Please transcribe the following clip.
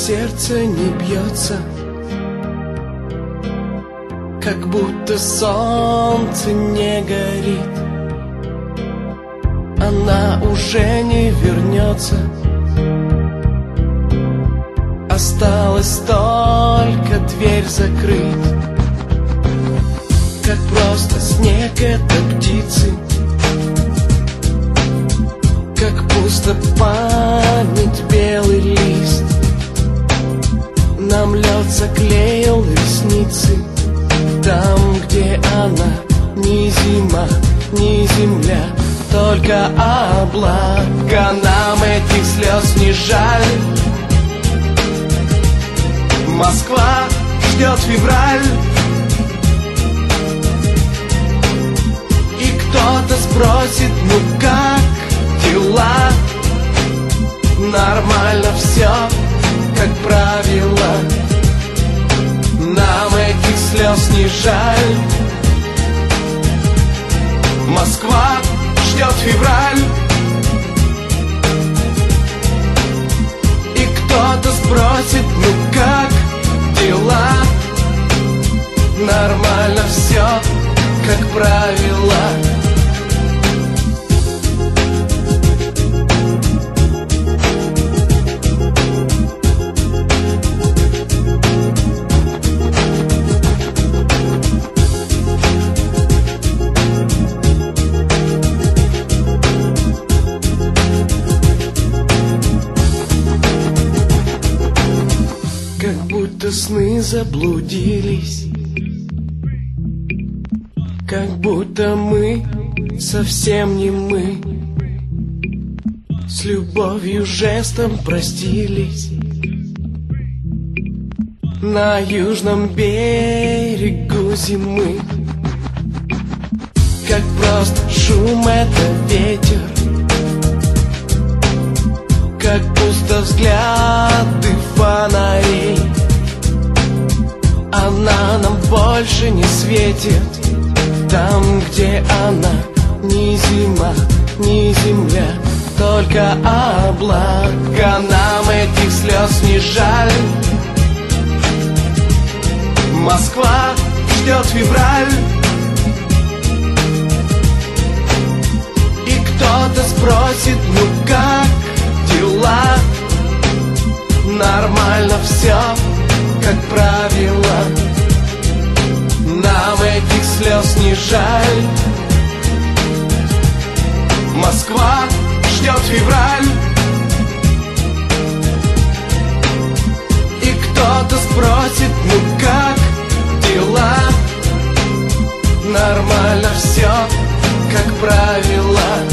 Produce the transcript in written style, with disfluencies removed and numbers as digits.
сердце не бьется, как будто солнце не горит. Она уже не вернется, осталось только дверь закрыть. Как просто снег это птицы, как пусто память белый лист. Нам лед заклеил ресницы там, где она ни зима, ни земля, только облака. Нам этих слез не жаль. Москва ждет февраль, и кто-то спросит: ну как дела? Нормально все, как правило. Нам этих слез не жаль. Москва ждет февраль, и кто-то спросит: ну как дела? Нормально все, как правило. Как будто сны заблудились, как будто мы совсем не мы. С любовью жестом простились на южном берегу зимы. Как просто шум это ветер, как пусто взгляды фонарей. Она нам больше не светит там, где она ни зима, ни земля, только облака. Нам этих слез не жаль. Москва ждет февраль, и кто-то спросит: ну как дела? Нормально все, как правило. Нам этих слез не жаль. Москва ждет февраль, и кто-то спросит: ну как дела? Нормально все, как правило.